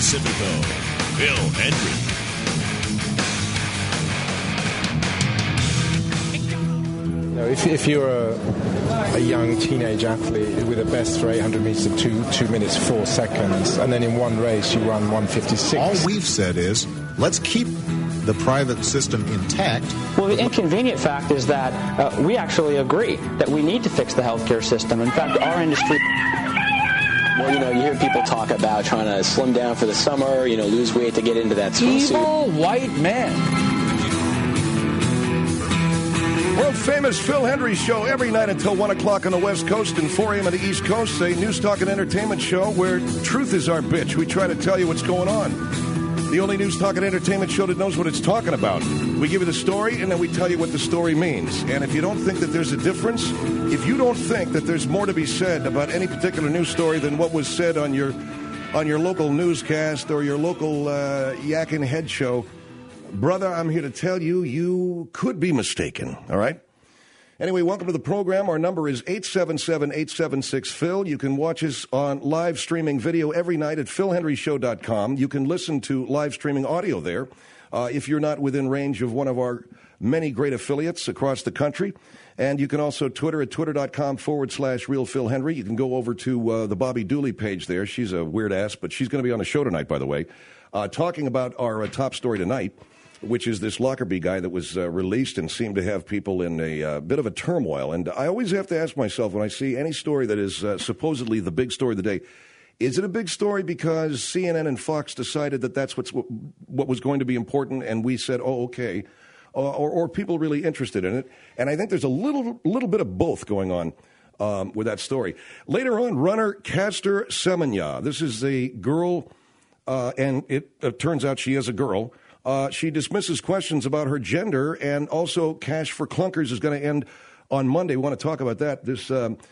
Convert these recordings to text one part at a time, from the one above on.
Pacifico, Phil Hendrie. If you're a young teenage athlete with a best for 800 meters of 2 minutes 4 seconds, and then in one race you run 1:56. All we've said is, let's keep the private system intact. Well, the inconvenient fact is that we actually agree that we need to fix the healthcare system. In fact, our industry... Well, you hear people talk about trying to slim down for the summer, lose weight to get into that swimsuit. Evil white man. World famous Phil Hendrie show every night until 1 o'clock on the West Coast and 4 a.m. on the East Coast. A news, talk, and entertainment show where truth is our bitch. We try to tell you what's going on. The only news, talk, and entertainment show that knows what it's talking about. We give you the story, and then we tell you what the story means. And if you don't think that there's a difference, if you don't think that there's more to be said about any particular news story than what was said on your local newscast or your local Yakkin' Head show, brother, I'm here to tell you, you could be mistaken, all right? Anyway, welcome to the program. Our number is 877-876-PHIL. You can watch us on live streaming video every night at philhendrieshow.com. You can listen to live streaming audio there if you're not within range of one of our many great affiliates across the country. And you can also Twitter at twitter.com/RealPhilHendrie. You can go over to the Bobby Dooley page there. She's a weird ass, but she's going to be on the show tonight, by the way, talking about our top story tonight, which is this Lockerbie guy that was released and seemed to have people in a bit of a turmoil. And I always have to ask myself when I see any story that is supposedly the big story of the day, is it a big story because CNN and Fox decided that that's what was going to be important and we said, oh, okay, or people really interested in it? And I think there's a little bit of both going on with that story. Later on, runner Caster Semenya. This is a girl, and it turns out she is a girl. She dismisses questions about her gender, and also Cash for Clunkers is going to end on Monday. We want to talk about that. This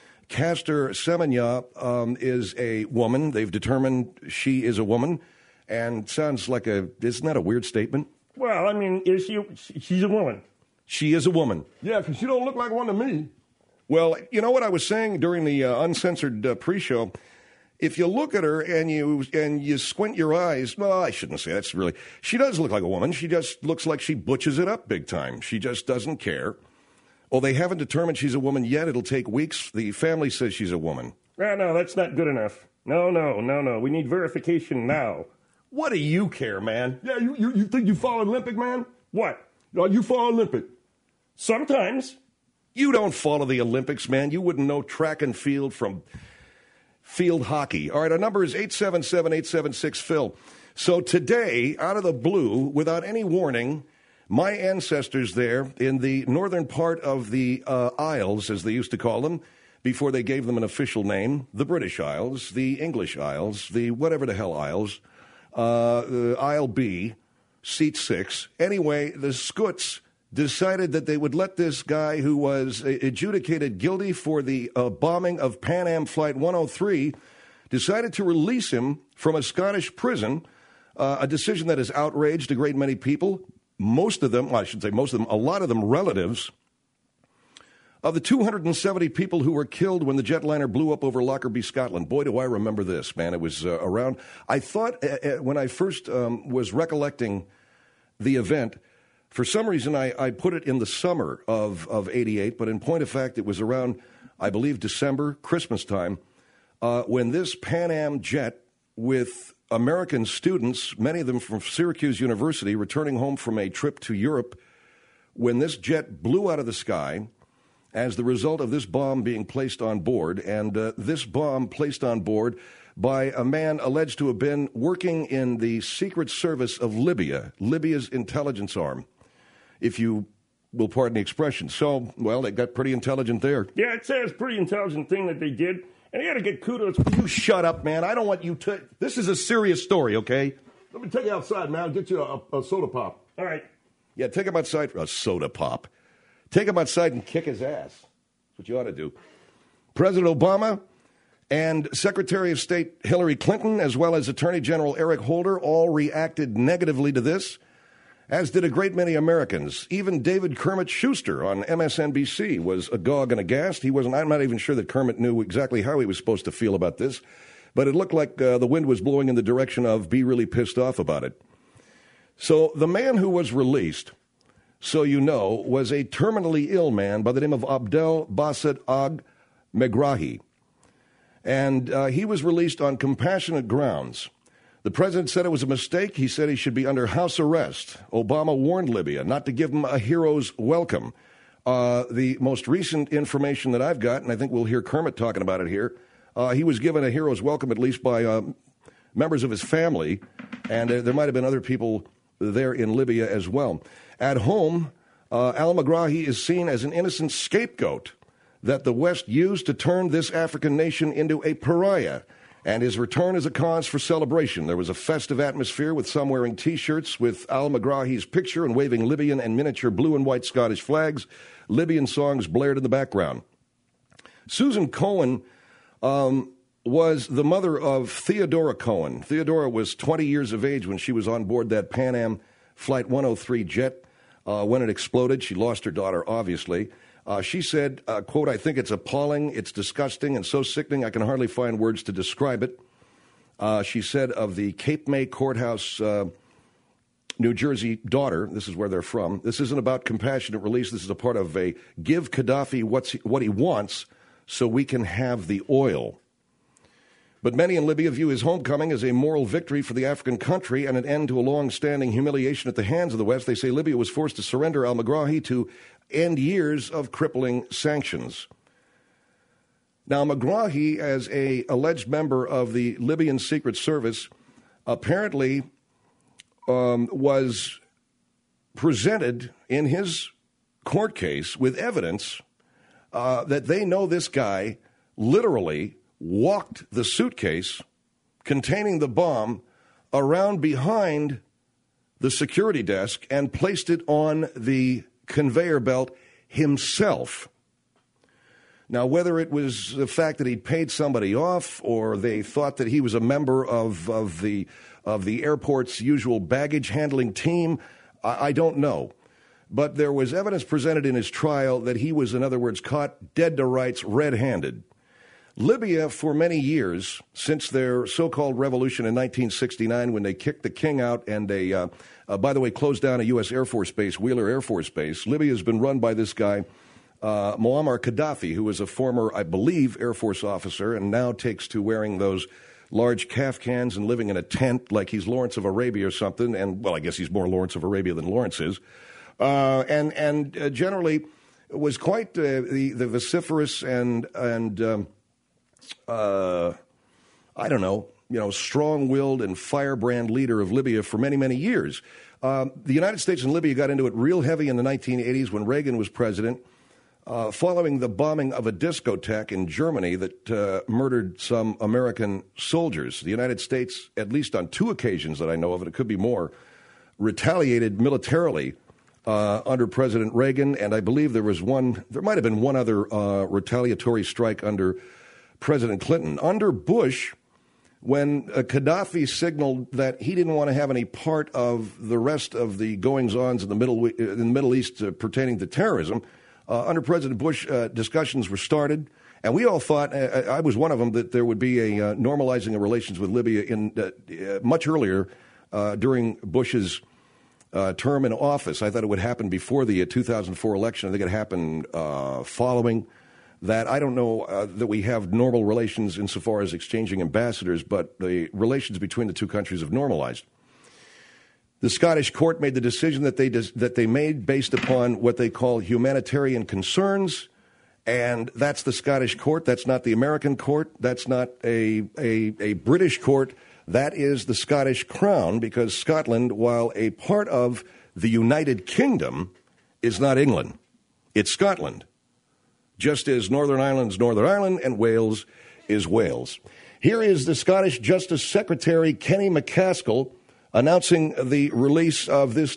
Caster Semenya is a woman. They've determined she is a woman, and sounds like isn't that a weird statement? Well, I mean, she's a woman. She is a woman. Yeah, because she don't look like one to me. Well, you know what I was saying during the uncensored pre-show? If you look at her and you squint your eyes, well, I shouldn't say that's really. She does look like a woman. She just looks like she butches it up big time. She just doesn't care. Oh, they haven't determined she's a woman yet. It'll take weeks. The family says she's a woman. No, that's not good enough. No. We need verification now. What do you care, man? Yeah, you think you follow Olympic, man? What? No, you follow Olympic. Sometimes. You don't follow the Olympics, man. You wouldn't know track and field from field hockey. All right, our number is 877-876-PHIL. So today, out of the blue, without any warning, my ancestors there in the northern part of the Isles, as they used to call them, before they gave them an official name, the British Isles, the English Isles, the whatever the hell Isles, Isle B, Seat 6. Anyway, the Scoots decided that they would let this guy who was adjudicated guilty for the bombing of Pan Am Flight 103, decided to release him from a Scottish prison, a decision that has outraged a great many people, most of them, well, I should say most of them, a lot of them relatives of the 270 people who were killed when the jetliner blew up over Lockerbie, Scotland. Boy, do I remember this, man. It was around, I thought when I first was recollecting the event, for some reason, I put it in the summer of 88, but in point of fact, it was around, I believe, December, Christmas time, when this Pan Am jet with American students, many of them from Syracuse University, returning home from a trip to Europe, when this jet blew out of the sky as the result of this bomb being placed on board, and this bomb placed on board by a man alleged to have been working in the Secret Service of Libya, Libya's intelligence arm, if you will pardon the expression. So, well, they got pretty intelligent there. Yeah, it says pretty intelligent thing that they did. And you got to get kudos. You shut up, man. I don't want you to. This is a serious story, okay? Let me take you outside, man. I'll get you a soda pop. All right. Yeah, take him outside for a soda pop. Take him outside and kick his ass. That's what you ought to do. President Obama and Secretary of State Hillary Clinton, as well as Attorney General Eric Holder, all reacted negatively to this, as did a great many Americans. Even David Kermit Schuster on MSNBC was agog and aghast. I'm not even sure that Kermit knew exactly how he was supposed to feel about this. but it looked like the wind was blowing in the direction of be really pissed off about it. So the man who was released, so you know, was a terminally ill man by the name of Abdel Basset Ag Megrahi. And he was released on compassionate grounds. The president said it was a mistake. He said he should be under house arrest. Obama warned Libya not to give him a hero's welcome. The most recent information that I've got, and I think we'll hear Kermit talking about it here, he was given a hero's welcome at least by members of his family, and there might have been other people there in Libya as well. At home, al-Megrahi is seen as an innocent scapegoat that the West used to turn this African nation into a pariah, and his return is a cause for celebration. There was a festive atmosphere with some wearing T-shirts with al-Megrahi's picture and waving Libyan and miniature blue and white Scottish flags. Libyan songs blared in the background. Susan Cohen was the mother of Theodora Cohen. Theodora was 20 years of age when she was on board that Pan Am Flight 103 jet when it exploded. She lost her daughter, obviously. She said, quote, "I think it's appalling, it's disgusting, and so sickening I can hardly find words to describe it." She said of the Cape May Courthouse, New Jersey daughter, this is where they're from, "This isn't about compassionate release. This is a part of a give Gaddafi what he wants so we can have the oil." But many in Libya view his homecoming as a moral victory for the African country and an end to a long-standing humiliation at the hands of the West. They say Libya was forced to surrender al-Megrahi to end years of crippling sanctions. Now, Megrahi, as an alleged member of the Libyan Secret Service, apparently was presented in his court case with evidence that they know this guy literally walked the suitcase containing the bomb around behind the security desk and placed it on the conveyor belt himself. Now, whether it was the fact that he'd paid somebody off or they thought that he was a member of the airport's usual baggage handling team, I don't know. But there was evidence presented in his trial that he was, in other words, caught dead to rights, red-handed. Libya, for many years, since their so-called revolution in 1969, when they kicked the king out and they, by the way, closed down a U.S. Air Force base, Wheeler Air Force Base, Libya has been run by this guy, Muammar Gaddafi, who was a former, I believe, Air Force officer and now takes to wearing those large Kafkans and living in a tent like he's Lawrence of Arabia or something. And, well, I guess he's more Lawrence of Arabia than Lawrence is. And generally was quite the vociferous and I don't know, strong-willed and firebrand leader of Libya for many, many years. The United States and Libya got into it real heavy in the 1980s when Reagan was president, following the bombing of a discotheque in Germany that murdered some American soldiers. The United States, at least on 2 occasions that I know of, and it could be more, retaliated militarily under President Reagan, and I believe there might have been one other retaliatory strike under President Clinton. Under Bush, when Gaddafi signaled that he didn't want to have any part of the rest of the goings-ons in the Middle East pertaining to terrorism, under President Bush, discussions were started, and we all thought, I was one of them, that there would be a normalizing of relations with Libya in much earlier during Bush's term in office. I thought it would happen before the 2004 election. I think it happened following that. I don't know that we have normal relations insofar as exchanging ambassadors, but the relations between the two countries have normalized. The Scottish court made the decision that they made based upon what they call humanitarian concerns, and that's the Scottish court. That's not the American court. That's not a British court. That is the Scottish Crown, because Scotland, while a part of the United Kingdom, is not England. It's Scotland. Just as Northern Ireland's Northern Ireland and Wales is Wales. Here is the Scottish Justice Secretary, Kenny MacAskill, announcing the release of this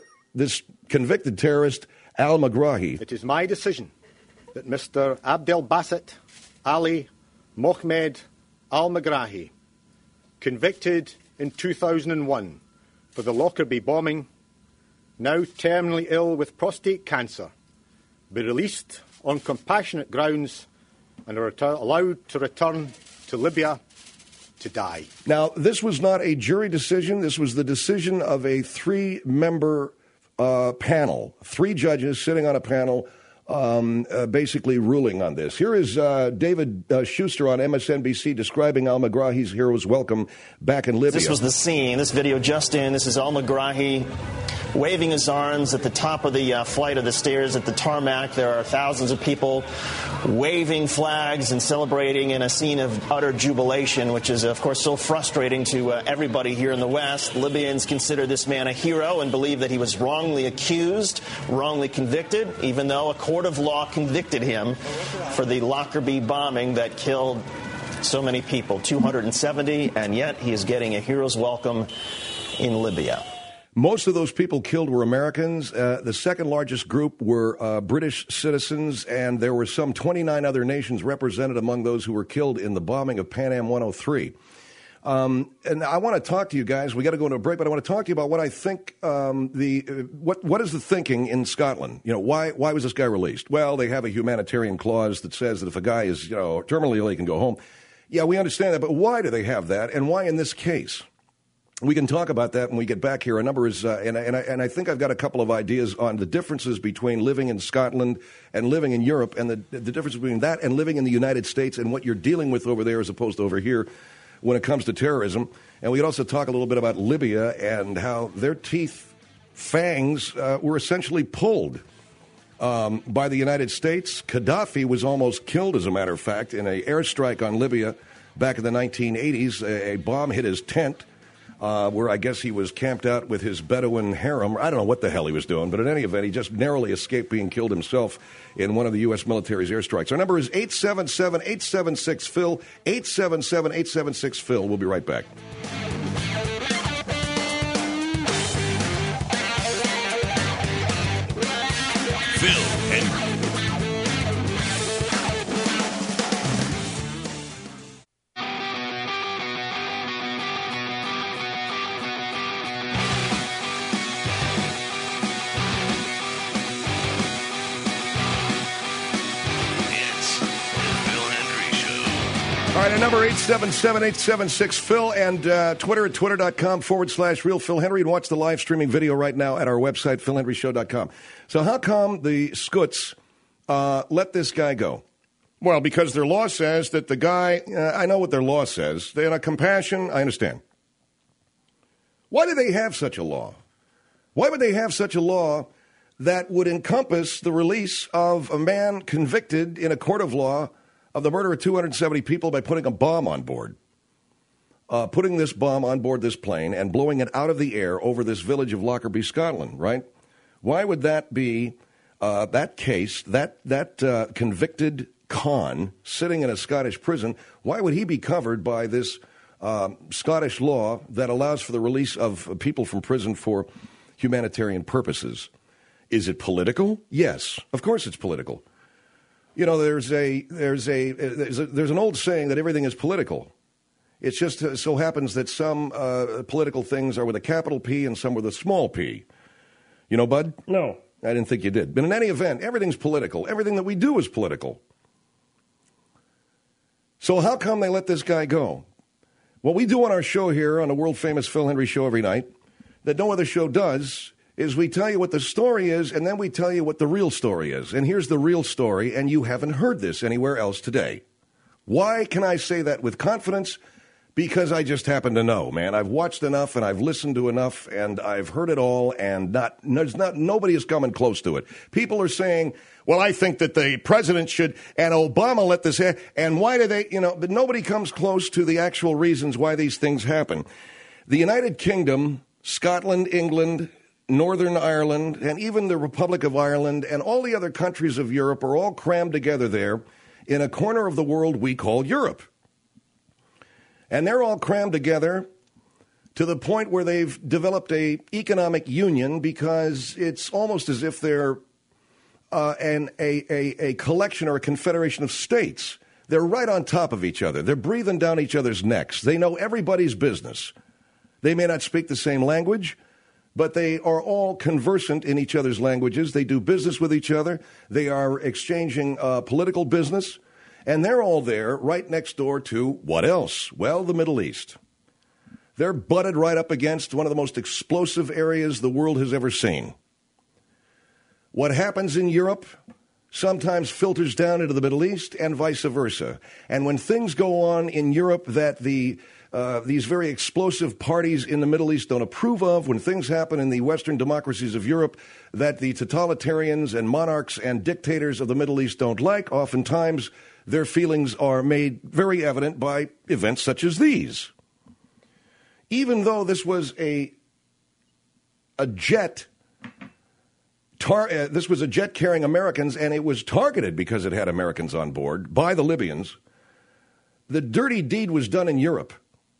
convicted terrorist, al-Megrahi. It is my decision that Mr. Abdel Basset Ali Mohamed al-Megrahi, convicted in 2001 for the Lockerbie bombing, now terminally ill with prostate cancer, be released on compassionate grounds and are allowed to return to Libya to die. Now, this was not a jury decision. This was the decision of a three-member panel, 3 judges sitting on a panel basically ruling on this. Here is David Schuster on MSNBC describing al-Megrahi's hero's welcome back in Libya. This was the scene. This video just in. This is al-Megrahi waving his arms at the top of the flight of the stairs at the tarmac. There are thousands of people waving flags and celebrating in a scene of utter jubilation, which is, of course, so frustrating to everybody here in the West. Libyans consider this man a hero and believe that he was wrongly accused, wrongly convicted, even though a court of law convicted him for the Lockerbie bombing that killed so many people, 270, and yet he is getting a hero's welcome in Libya. Most of those people killed were Americans. The second largest group were British citizens, and there were some 29 other nations represented among those who were killed in the bombing of Pan Am 103. And I want to talk to you guys. We got to go into a break, but I want to talk to you about what I think what is the thinking in Scotland? You know, why was this guy released? Well, they have a humanitarian clause that says that if a guy is terminally ill, he can go home. Yeah, we understand that, but why do they have that, and why in this case? We can talk about that when we get back here. A number is, and I think I've got a couple of ideas on the differences between living in Scotland and living in Europe, and the difference between that and living in the United States and what you're dealing with over there as opposed to over here when it comes to terrorism. And we could also talk a little bit about Libya and how their fangs were essentially pulled by the United States. Gaddafi was almost killed, as a matter of fact, in an airstrike on Libya back in the 1980s. A bomb hit his tent. Where I guess he was camped out with his Bedouin harem. I don't know what the hell he was doing, but in any event, he just narrowly escaped being killed himself in one of the U.S. military's airstrikes. Our number is 877-876-PHIL, 877-876-PHIL. We'll be right back. Phil Hendrie. All right, our number 877-876-PHIL and Twitter at twitter.com/Real Phil Hendrie, and watch the live streaming video right now at our website, philhendrieshow.com. So how come the Scots let this guy go? Well, because their law says that the guy, I know what their law says. They're not compassion, I understand. Why do they have such a law? Why would they have such a law that would encompass the release of a man convicted in a court of law of the murder of 270 people by putting a bomb on board? Putting this bomb on board this plane and blowing it out of the air over this village of Lockerbie, Scotland, right? Why would that be, that case, that convicted con sitting in a Scottish prison, why would he be covered by this Scottish law that allows for the release of people from prison for humanitarian purposes? Is it political? Yes, of course it's political. You know, there's an old saying that everything is political. It just so happens that some political things are with a capital P and some with a small p. You know, Bud? No. I didn't think you did. But in any event, everything's political. Everything that we do is political. So how come they let this guy go? What we do on our show here, on the world-famous Phil Hendrie Show every night, that no other show does, is we tell you what the story is, and then we tell you what the real story is. And here's the real story, and you haven't heard this anywhere else today. Why can I say that with confidence? Because I just happen to know, man. I've watched enough, and I've listened to enough, and I've heard it all, and nobody is coming close to it. People are saying, well, I think that the president should, and Obama let this happen, and why do they, but nobody comes close to the actual reasons why these things happen. The United Kingdom, Scotland, England, Northern Ireland, and even the Republic of Ireland, and all the other countries of Europe are all crammed together there in a corner of the world we call Europe. And they're all crammed together to the point where they've developed an economic union, because it's almost as if they're a collection or a confederation of states. They're right on top of each other. They're breathing down each other's necks. They know everybody's business. They may not speak the same language, but they are all conversant in each other's languages. They do business with each other. They are exchanging political business. And they're all there right next door to what else? Well, the Middle East. They're butted right up against one of the most explosive areas the world has ever seen. What happens in Europe sometimes filters down into the Middle East and vice versa. And when things go on in Europe that these very explosive parties in the Middle East don't approve of, when things happen in the Western democracies of Europe that the totalitarians and monarchs and dictators of the Middle East don't like, oftentimes their feelings are made very evident by events such as these. Even though this was a jet this was a jet carrying Americans, and it was targeted because it had Americans on board by the Libyans. The dirty deed was done in Europe.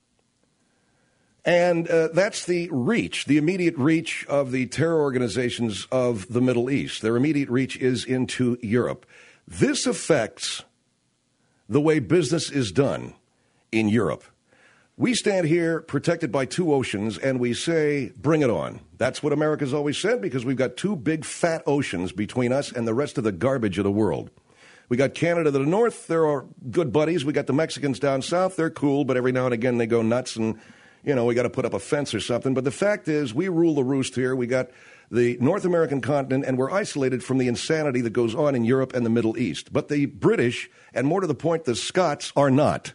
And that's the immediate reach of the terror organizations of the Middle East. Their immediate reach is into Europe. This affects the way business is done in Europe. We stand here protected by two oceans, and we say, bring it on. That's what America's always said, because we've got two big fat oceans between us and the rest of the garbage of the world. We got Canada to the north. They're our good buddies. We got the Mexicans down south. They're cool, but every now and again they go nuts, and, we got to put up a fence or something. But the fact is, we rule the roost here. We got the North American continent, and we're isolated from the insanity that goes on in Europe and the Middle East. But the British, and more to the point, the Scots, are not.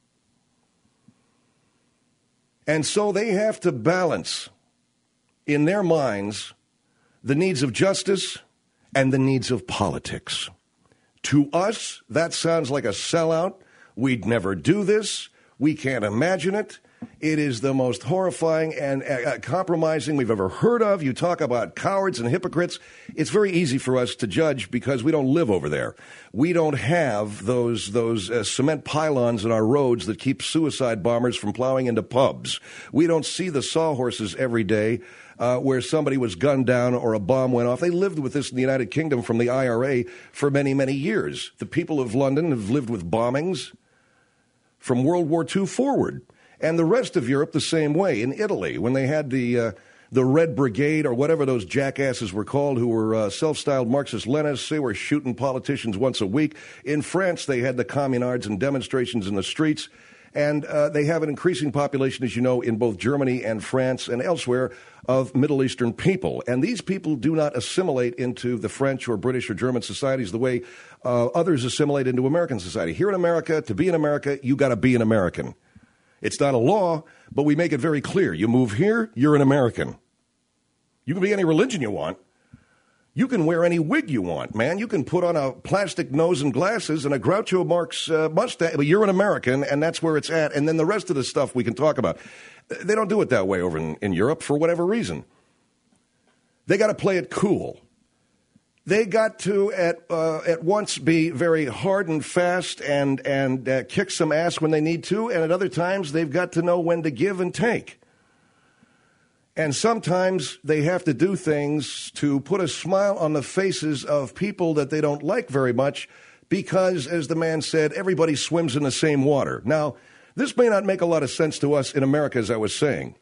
And so they have to balance in their minds the needs of justice and the needs of politics. To us, that sounds like a sellout. We'd never do this. We can't imagine it. It is the most horrifying and compromising we've ever heard of. You talk about cowards and hypocrites. It's very easy for us to judge because we don't live over there. We don't have those cement pylons in our roads that keep suicide bombers from plowing into pubs. We don't see the sawhorses every day where somebody was gunned down or a bomb went off. They lived with this in the United Kingdom from the IRA for many, many years. The people of London have lived with bombings from World War II forward. And the rest of Europe the same way. In Italy, when they had the Red Brigade or whatever those jackasses were called, who were self-styled Marxist-Leninists, they were shooting politicians once a week. In France, they had the communards and demonstrations in the streets. And they have an increasing population, as you know, in both Germany and France and elsewhere of Middle Eastern people. And these people do not assimilate into the French or British or German societies the way others assimilate into American society. Here in America, to be in America, you got to be an American. It's not a law, but we make it very clear. You move here, you're an American. You can be any religion you want. You can wear any wig you want, man. You can put on a plastic nose and glasses and a Groucho Marx mustache, but you're an American, and that's where it's at. And then the rest of the stuff we can talk about. They don't do it that way over in Europe for whatever reason. They got to play it cool. They got to at once be very hard and fast and kick some ass when they need to, and at other times they've got to know when to give and take. And sometimes they have to do things to put a smile on the faces of people that they don't like very much because, as the man said, everybody swims in the same water. Now, this may not make a lot of sense to us in America, as I was saying.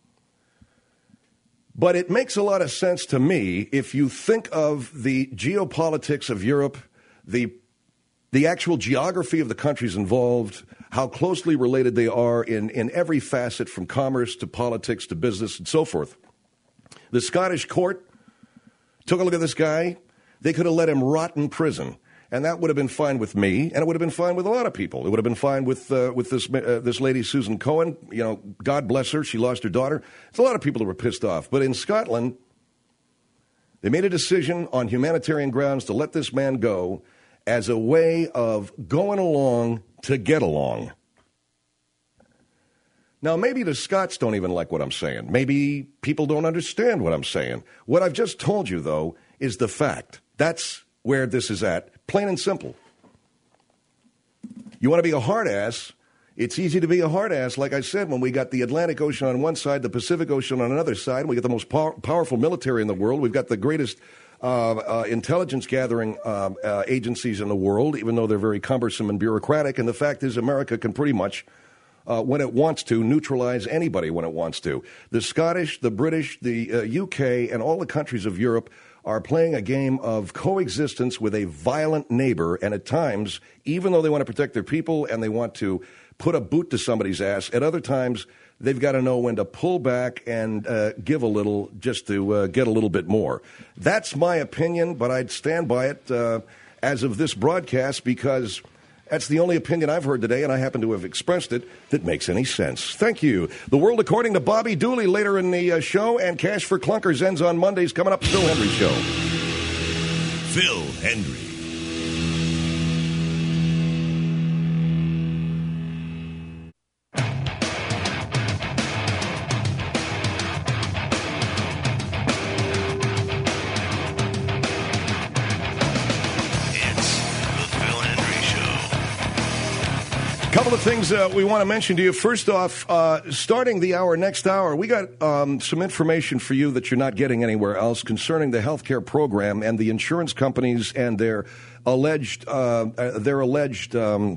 But it makes a lot of sense to me if you think of the geopolitics of Europe, the actual geography of the countries involved, how closely related they are in every facet, from commerce to politics to business and so forth. The Scottish court took a look at this guy. They could have let him rot in prison. And that would have been fine with me, and it would have been fine with a lot of people. It would have been fine with this lady, Susan Cohen. God bless her. She lost her daughter. There's a lot of people that were pissed off. But in Scotland, they made a decision on humanitarian grounds to let this man go as a way of going along to get along. Now, maybe the Scots don't even like what I'm saying. Maybe people don't understand what I'm saying. What I've just told you, though, is the fact. That's where this is at. Plain and simple. You want to be a hard ass, it's easy to be a hard ass, like I said, when we got the Atlantic Ocean on one side, the Pacific Ocean on another side. We got the most powerful military in the world. We've got the greatest intelligence gathering agencies in the world, even though they're very cumbersome and bureaucratic. And the fact is, America can pretty much when it wants to, neutralize anybody when it wants to. The Scottish, the British, the UK, and all the countries of Europe are playing a game of coexistence with a violent neighbor, and at times, even though they want to protect their people and they want to put a boot to somebody's ass, at other times they've got to know when to pull back and give a little just to get a little bit more. That's my opinion, but I'd stand by it as of this broadcast because that's the only opinion I've heard today, and I happen to have expressed it, that makes any sense. Thank you. The World According to Bobby Dooley later in the show, and Cash for Clunkers ends on Mondays. Coming up, Phil Hendry Show. Phil Hendry. Couple of things we want to mention to you. First off, starting the next hour, we got some information for you that you're not getting anywhere else concerning the healthcare program and the insurance companies and their alleged opposition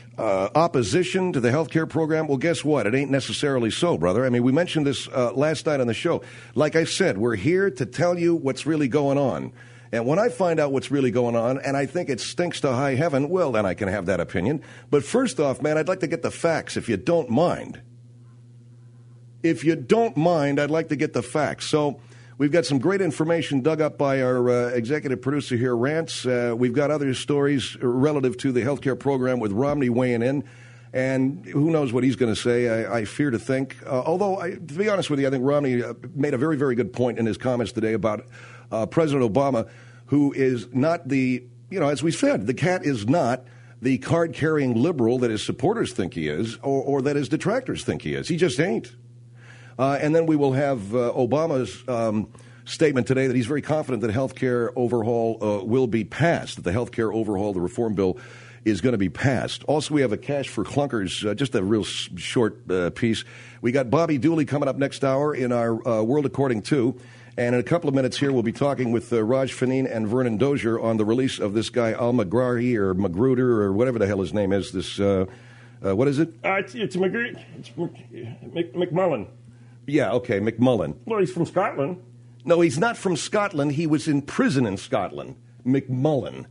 to the healthcare program. Well, guess what? It ain't necessarily so, brother. I mean, we mentioned this last night on the show. Like I said, we're here to tell you what's really going on. And when I find out what's really going on, and I think it stinks to high heaven, well, then I can have that opinion. But first off, man, I'd like to get the facts, if you don't mind. If you don't mind, I'd like to get the facts. So we've got some great information dug up by our executive producer here, Rance. We've got other stories relative to the healthcare program with Romney weighing in. And who knows what he's going to say, I fear to think. Although, to be honest with you, I think Romney made a very, very good point in his comments today about President Obama, who is not as we said, the cat is not the card-carrying liberal that his supporters think he is or that his detractors think he is. He just ain't. And then we will have Obama's statement today that he's very confident that health care overhaul will be passed, that the health care overhaul, the reform bill, is going to be passed. Also, we have a Cash for Clunkers, just a real short piece. We got Bobby Dooley coming up next hour in our World According To. And in a couple of minutes here, we'll be talking with Raj Faneen and Vernon Dozier on the release of this guy, Al-Magrahi or Magruder or whatever the hell his name is. This, what is it? It's McMullen. Yeah, okay, McMullen. Well, he's from Scotland. No, he's not from Scotland. He was in prison in Scotland. McMullen.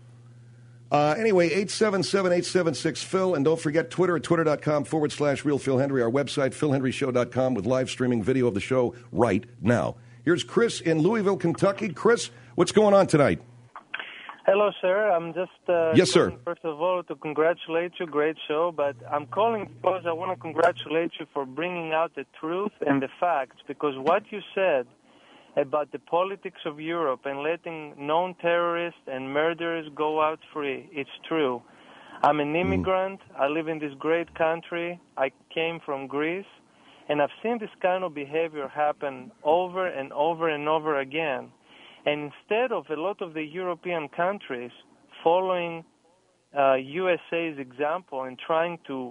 Anyway, 877-876-PHIL. And don't forget Twitter at twitter.com/RealPhilHenry. Our website, PhilHenryShow.com, with live streaming video of the show right now. Here's Chris in Louisville, Kentucky. Chris, what's going on tonight? Hello, sir. I'm just yes, sir. First of all, to congratulate you. Great show. But I'm calling because I want to congratulate you for bringing out the truth and the facts, because what you said about the politics of Europe and letting known terrorists and murderers go out free, it's true. I'm an immigrant. I live in this great country. I came from Greece. And I've seen this kind of behavior happen over and over and over again. And instead of a lot of the European countries following USA's example and trying to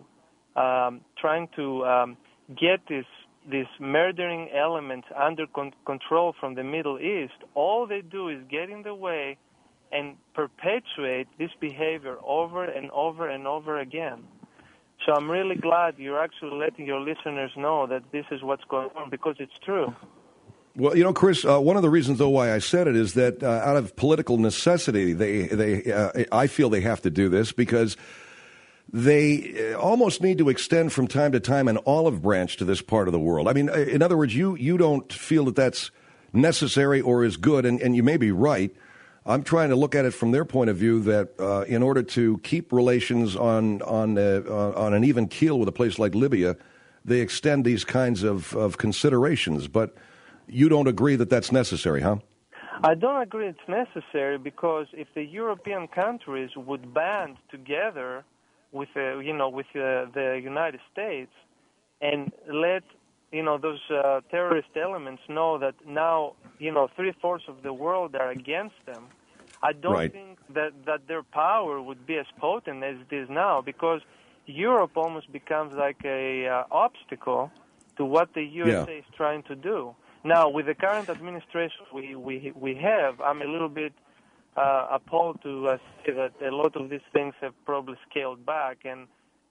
get these murdering elements under control from the Middle East, all they do is get in the way and perpetuate this behavior over and over and over again. So I'm really glad you're actually letting your listeners know that this is what's going on, because it's true. Well, you know, Chris, one of the reasons, though, why I said it is that out of political necessity, I feel they have to do this because they almost need to extend from time to time an olive branch to this part of the world. I mean, in other words, you don't feel that that's necessary or is good, and you may be right. I'm trying to look at it from their point of view that in order to keep relations on an even keel with a place like Libya, they extend these kinds of considerations. But you don't agree that that's necessary, huh? I don't agree it's necessary, because if the European countries would band together with the United States and let those terrorist elements know that now 3/4 of the world are against them, I don't think that their power would be as potent as it is now, because Europe almost becomes like a obstacle to what the USA is trying to do. Now, with the current administration we have, I'm a little bit appalled to say that a lot of these things have probably scaled back, and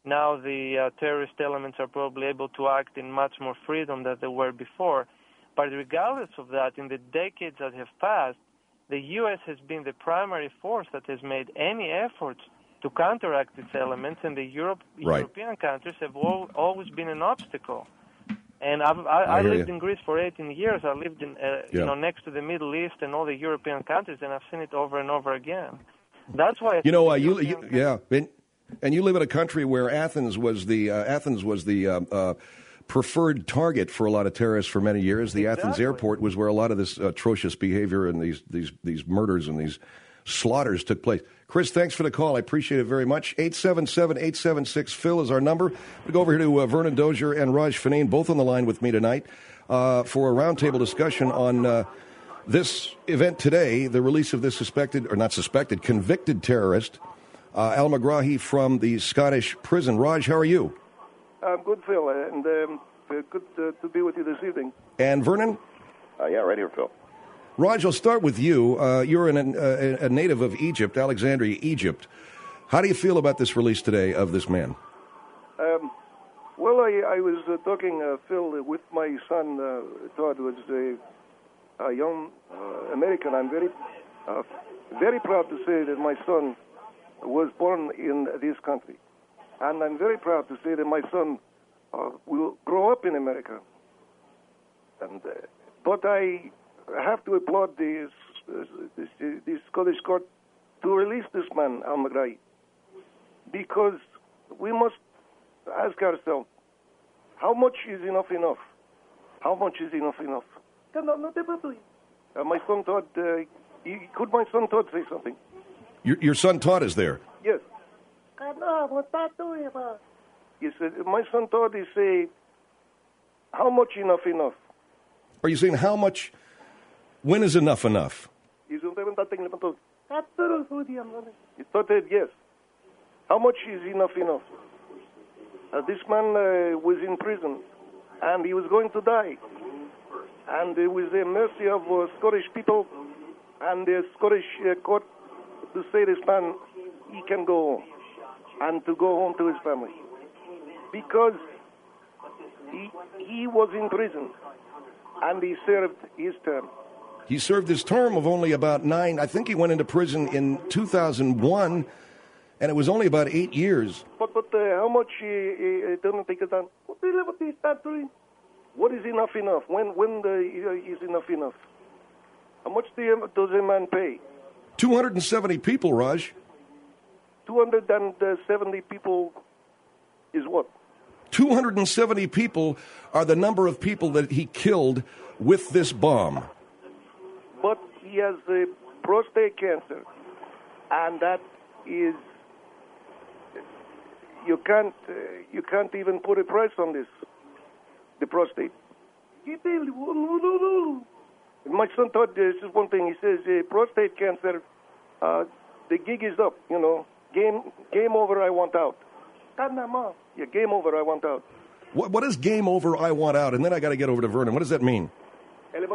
now the terrorist elements are probably able to act in much more freedom than they were before. But regardless of that, in the decades that have passed, the U.S. has been the primary force that has made any efforts to counteract its elements, and the European countries have always been an obstacle. And I lived in Greece for 18 years. I lived in, next to the Middle East and all the European countries, and I've seen it over and over again. That's why. And you live in a country where Athens was the preferred target for a lot of terrorists for many years. The Athens airport was where a lot of this atrocious behavior and these murders and these slaughters took place. Chris, thanks for the call. I appreciate it very much. 877-876-PHIL is our number. We go over here to Vernon Dozier and Raj Finane, both on the line with me tonight, for a roundtable discussion on this event today, the release of this convicted terrorist, Al Megrahi from the Scottish prison. Raj, how are you? I'm good, Phil, and good to be with you this evening. And Vernon? Yeah, right here, Phil. Raj, I'll start with you. You're a native of Egypt, Alexandria, Egypt. How do you feel about this release today of this man? Well, I was talking, Phil, with my son, Todd, was a young American. I'm very proud to say that my son was born in this country. And I'm very proud to say that my son will grow up in America. And but I have to applaud the Scottish court to release this man, Al Megrahi, because we must ask ourselves, how much is enough? How much is enough? My son Todd, could my son Todd say something? Your son Todd is there? Yes. He said, my son Todd is saying, how much enough? Are you saying how much? When is enough? He thought yes. How much is enough? This man was in prison, and he was going to die. And it was the mercy of Scottish people and the Scottish court to say this man, he can go home, and to go home to his family. Because he was in prison, and he served his term. He served his term of only about 9. I think he went into prison in 2001, and it was only about 8 years. But how much doesn't take it down? What is enough? When is enough? How much does a man pay? 270 people, Raj. 270 people is what? 270 people are the number of people that he killed with this bomb. But he has prostate cancer, and that is you can't even put a price on this. The prostate. My son thought this is one thing. He says prostate cancer. The gig is up. Game over. I want out. Yeah, game over. I want out. What is game over? I want out. And then I got to get over to Vernon. What does that mean? Game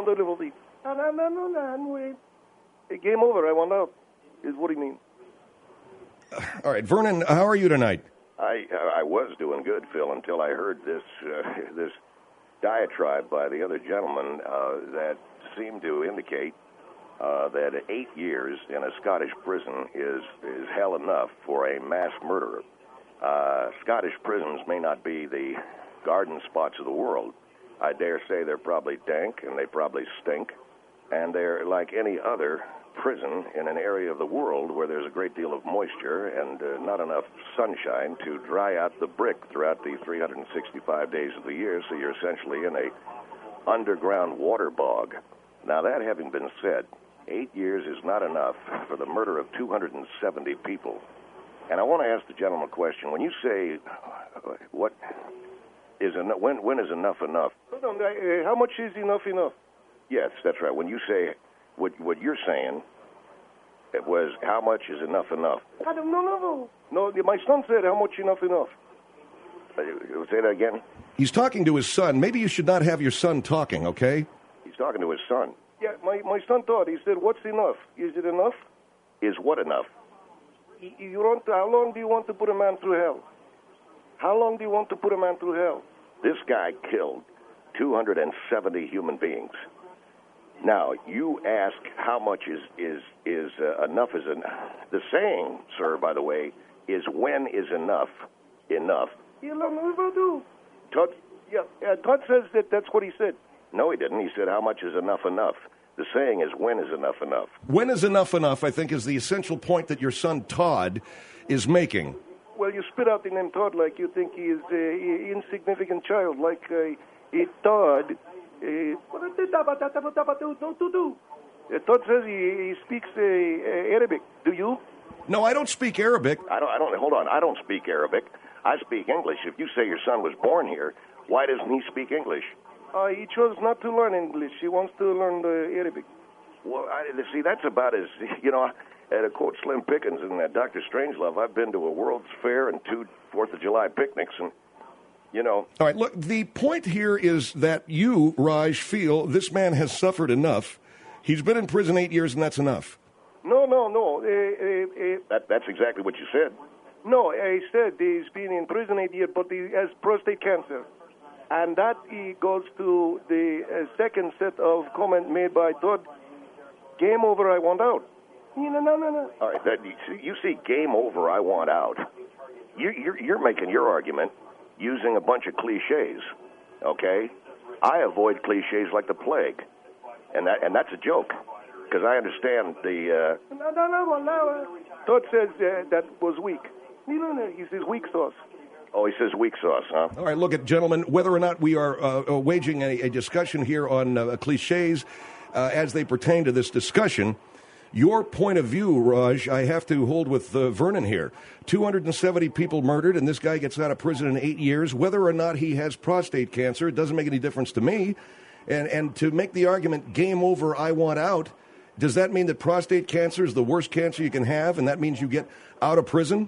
over. I want out. Is what he means. All right, Vernon. How are you tonight? I was doing good, Phil, until I heard this diatribe by the other gentleman that seemed to indicate that 8 years in a Scottish prison is hell enough for a mass murderer. Scottish prisons may not be the garden spots of the world. I dare say they're probably dank and they probably stink, and they're like any other prison in an area of the world where there's a great deal of moisture and not enough sunshine to dry out the brick throughout the 365 days of the year, so you're essentially in a underground water bog. Now, that having been said, 8 years is not enough for the murder of 270 people. And I want to ask the gentleman a question. When you say, what is when is enough enough? How much is enough? Yes, that's right. When you say what you're saying, it was how much is enough? No, my son said how much enough? Say that again? He's talking to his son. Maybe you should not have your son talking, okay? He's talking to his son. Yeah, my son thought. He said, what's enough? Is it enough? Is what enough? How long do you want to put a man through hell? How long do you want to put a man through hell? This guy killed 270 human beings. Now, you ask how much is enough is enough. The saying, sir, by the way, is when is enough enough? Todd, Todd says that's what he said. No, he didn't. He said how much is enough enough. The saying is when is enough enough. When is enough enough, I think, is the essential point that your son Todd is making. Well, you spit out the name Todd like you think he is an insignificant child, like Todd. Todd says he speaks Arabic. Do you? No, I don't speak Arabic. I don't. Hold on. I don't speak Arabic. I speak English. If you say your son was born here, why doesn't he speak English? He chose not to learn English. He wants to learn Arabic. Well, see, that's about as, to quote Slim Pickens in Dr. Strangelove, I've been to a World's Fair and 2 4th of July picnics, and, All right, look, the point here is that you, Raj, feel this man has suffered enough. He's been in prison 8 years, and that's enough. No. That's exactly what you said. No, I said he's been in prison 8 years, but he has prostate cancer. And that he goes to the second set of comment made by Todd. Game over, I want out. No. All right, you see, game over, I want out. You're making your argument using a bunch of cliches, okay? I avoid cliches like the plague, and that's a joke, because I understand the... No. Todd says that was weak. He says weak sauce. Oh, he says weak sauce, huh? All right, look, gentlemen, whether or not we are waging a discussion here on cliches as they pertain to this discussion, your point of view, Raj, I have to hold with Vernon here. 270 people murdered, and this guy gets out of prison in 8 years. Whether or not he has prostate cancer, it doesn't make any difference to me. And to make the argument, game over, I want out, does that mean that prostate cancer is the worst cancer you can have, and that means you get out of prison?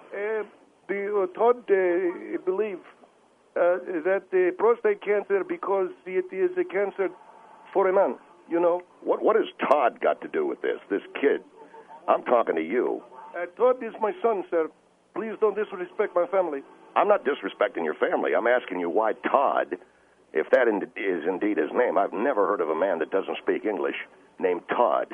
Todd believe that prostate cancer because it is a cancer for a man, What has Todd got to do with this kid? I'm talking to you. Todd is my son, sir. Please don't disrespect my family. I'm not disrespecting your family. I'm asking you why Todd, if that is indeed his name. I've never heard of a man that doesn't speak English named Todd.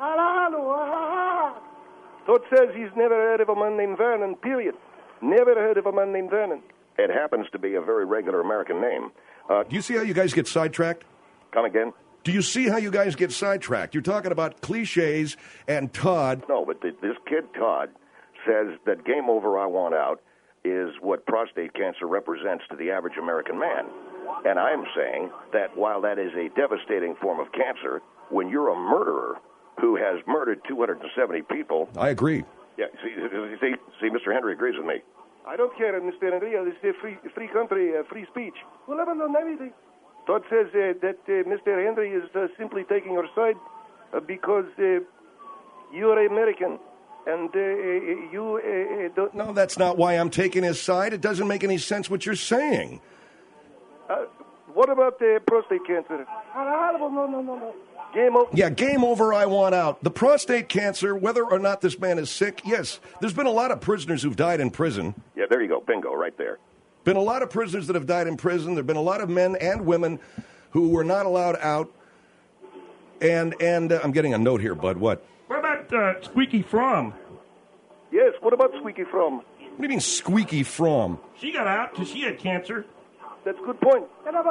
Todd says he's never heard of a man named Vernon, period. Never heard of a man named Vernon. It happens to be a very regular American name. Do you see how you guys get sidetracked? Come again? Do you see how you guys get sidetracked? You're talking about cliches and Todd. No, but this kid, Todd, says that game over, I want out is what prostate cancer represents to the average American man. And I'm saying that while that is a devastating form of cancer, when you're a murderer who has murdered 270 people... I agree. Yeah, see, Mr. Henry agrees with me. I don't care, Mr. Henry. This is a free country, free speech. We'll have on everything. Todd says that Mr. Henry is simply taking your side because you are American and you don't... No, that's not why I'm taking his side. It doesn't make any sense what you're saying. What about prostate cancer? No. Game over. Yeah, game over, I want out. The prostate cancer, whether or not this man is sick, yes, there's been a lot of prisoners who've died in prison. Yeah, there you go. Bingo, right there. Been a lot of prisoners that have died in prison. There have been a lot of men and women who were not allowed out. And I'm getting a note here, Bud. What? What about Squeaky Fromm? Yes, what about Squeaky Fromm? What do you mean Squeaky Fromm? She got out because she had cancer. That's a good point.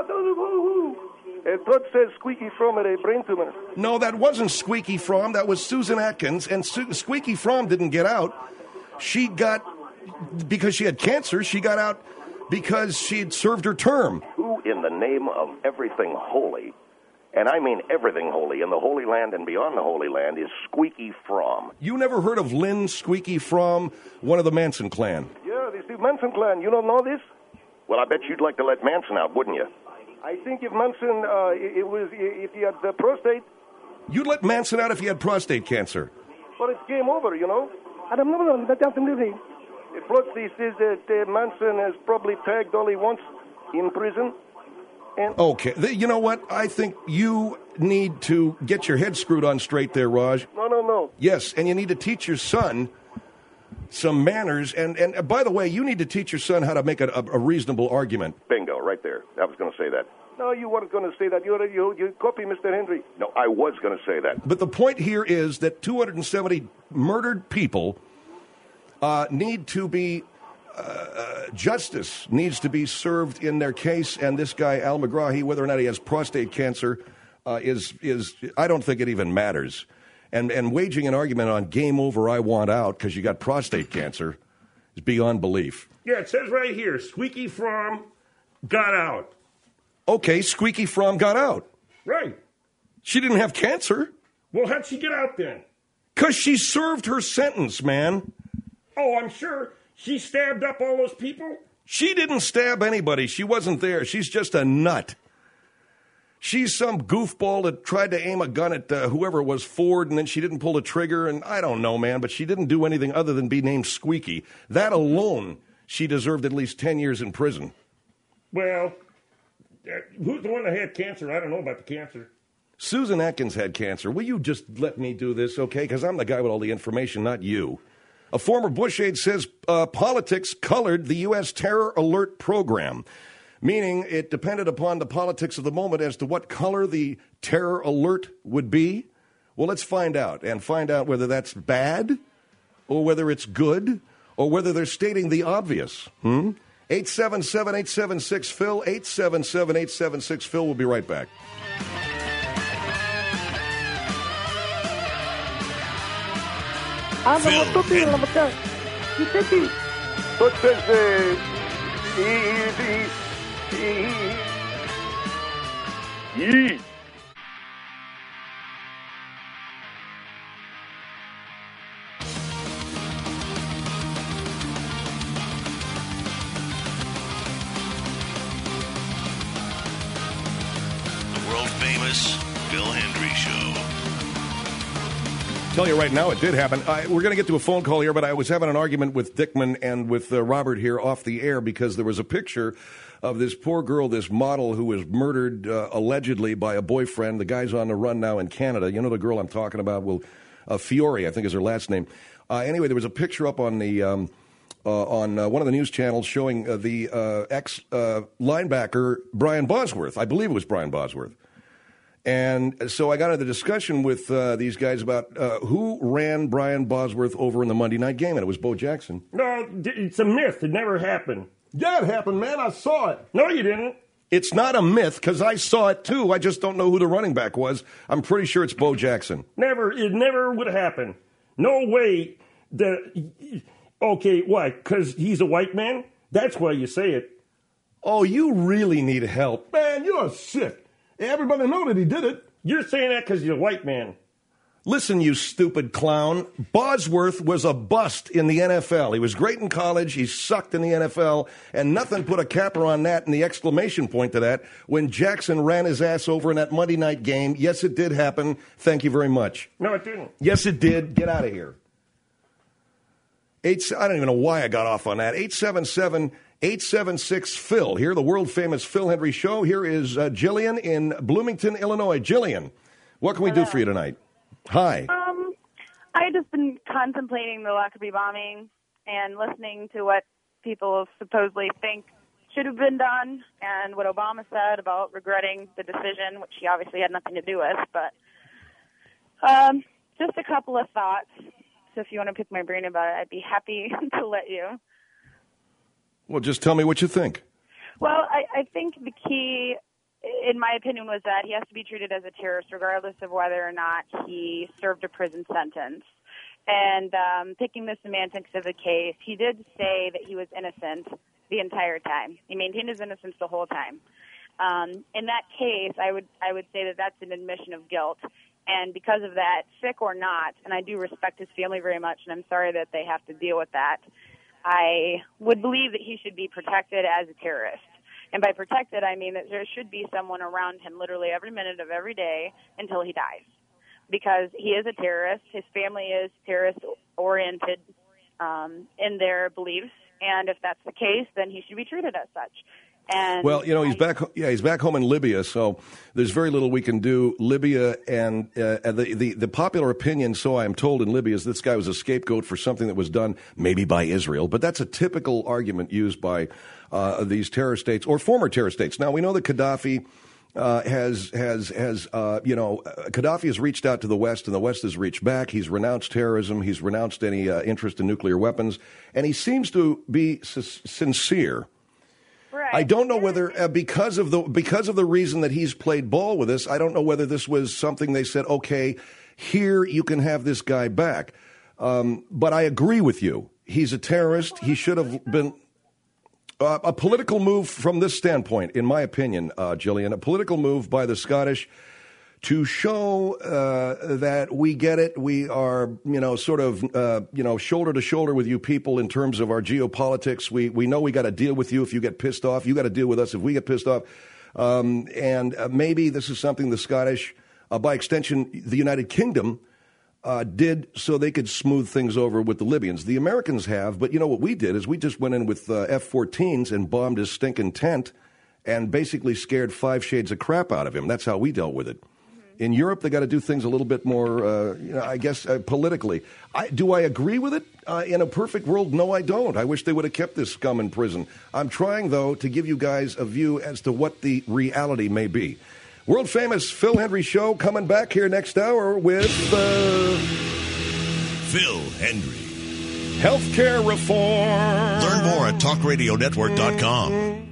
Todd says Squeaky Fromm had a brain tumor. No, that wasn't Squeaky Fromm. That was Susan Atkins. And Squeaky Fromm didn't get out. She got, because she had cancer, she got out because she had served her term. Who in the name of everything holy, and I mean everything holy, in the Holy Land and beyond the Holy Land, is Squeaky Fromm? You never heard of Lynn Squeaky Fromm, one of the Manson clan? Yeah, this is Manson clan. You don't know this? Well, I bet you'd like to let Manson out, wouldn't you? I think if Manson, if he had the prostate... You'd let Manson out if he had prostate cancer. But it's game over, Plus, he says that Manson has probably tagged all he wants in prison. And okay, you know what? I think you need to get your head screwed on straight there, Raj. No. Yes, and you need to teach your son some manners. And by the way, you need to teach your son how to make a reasonable argument. Bingo, right there. I was going to say that. No, you weren't going to say that. You copy Mr. Henry. No, I was going to say that. But the point here is that 270 murdered people need to be, justice needs to be served in their case. And this guy, Al Megrahi, whether or not he has prostate cancer, is I don't think it even matters. And waging an argument on game over, I want out because you got prostate cancer is beyond belief. Yeah, it says right here, Squeaky Fromm got out. Okay, Squeaky Fromm got out. Right. She didn't have cancer. Well, how'd she get out then? Because she served her sentence, man. Oh, I'm sure she stabbed up all those people. She didn't stab anybody. She wasn't there. She's just a nut. She's some goofball that tried to aim a gun at whoever it was, Ford, and then she didn't pull the trigger, and I don't know, man, but she didn't do anything other than be named Squeaky. That alone, she deserved at least 10 years in prison. Well, who's the one that had cancer? I don't know about the cancer. Susan Atkins had cancer. Will you just let me do this, okay? Because I'm the guy with all the information, not you. A former Bush aide says politics colored the U.S. terror alert program, meaning it depended upon the politics of the moment as to what color the terror alert would be. Well, let's find out, and find out whether that's bad or whether it's good or whether they're stating the obvious. 877-876-PHIL, 877-876-PHIL. We'll be right back. World-famous Phil Hendry Show. Tell you right now, it did happen. We're going to get to a phone call here, but I was having an argument with Dickman and with Robert here off the air because there was a picture of this poor girl, this model who was murdered allegedly by a boyfriend. The guy's on the run now in Canada. You know the girl I'm talking about? Well, Fiore, I think is her last name. Anyway, there was a picture up on the on one of the news channels showing the ex-linebacker Brian Bosworth. I believe it was Brian Bosworth. And so I got into discussion with these guys about who ran Brian Bosworth over in the Monday night game, and it was Bo Jackson. No, it's a myth. It never happened. Yeah, it happened, man. I saw it. No, you didn't. It's not a myth, because I saw it, too. I just don't know who the running back was. I'm pretty sure it's Bo Jackson. Never. It never would happen. No way. Okay, why? Because he's a white man? That's why you say it. Oh, you really need help. Man, you're sick. Everybody know that he did it. You're saying that because you're a white man. Listen, you stupid clown. Bosworth was a bust in the NFL. He was great in college. He sucked in the NFL. And nothing put a capper on that and the exclamation point to that when Jackson ran his ass over in that Monday night game. Yes, it did happen. Thank you very much. No, it didn't. Yes, it did. Get out of here. I don't even know why I got off on that. 877-876-PHIL. Here, the world-famous Phil Hendry Show. Here is Jillian in Bloomington, Illinois. Jillian, what can we do for you tonight? Hi. I had just been contemplating the Lockerbie bombing and listening to what people supposedly think should have been done and what Obama said about regretting the decision, which he obviously had nothing to do with. But just a couple of thoughts. So if you want to pick my brain about it, I'd be happy to let you. Well, just tell me what you think. Well, I think the key, in my opinion, was that he has to be treated as a terrorist regardless of whether or not he served a prison sentence. And picking the semantics of the case, he did say that he was innocent the entire time. He maintained his innocence the whole time. In that case, I would say that that's an admission of guilt. And because of that, sick or not, and I do respect his family very much, and I'm sorry that they have to deal with that, I would believe that he should be protected as a terrorist. And by protected, I mean that there should be someone around him literally every minute of every day until he dies. Because he is a terrorist. His family is terrorist-oriented in their beliefs. And if that's the case, then he should be treated as such. And well, he's back. Yeah, he's back home in Libya, so there's very little we can do. Libya and the popular opinion, so I am told, in Libya is this guy was a scapegoat for something that was done maybe by Israel, but that's a typical argument used by these terror states or former terror states. Now we know that Gaddafi Gaddafi has reached out to the West, and the West has reached back. He's renounced terrorism. He's renounced any interest in nuclear weapons, and he seems to be sincere. Right. I don't know whether because of the reason that he's played ball with us, I don't know whether this was something they said, okay, here you can have this guy back. But I agree with you. He's a terrorist. He should have been. A political move from this standpoint, in my opinion, Gillian, a political move by the Scottish to show that we get it. We are, shoulder to shoulder with you people in terms of our geopolitics. We know we got to deal with you if you get pissed off. You got to deal with us if we get pissed off. And maybe this is something the Scottish, by extension, the United Kingdom, did so they could smooth things over with the Libyans. The Americans have, but what we did is we just went in with F-14s and bombed his stinking tent and basically scared 5 shades of crap out of him. That's how we dealt with it. Mm-hmm. In Europe, they got to do things a little bit more, I guess, politically. Do I agree with it? In a perfect world, no, I don't. I wish they would have kept this scum in prison. I'm trying, though, to give you guys a view as to what the reality may be. World famous Phil Hendrie Show coming back here next hour with Phil Hendrie. Healthcare reform. Learn more at TalkRadioNetwork.com.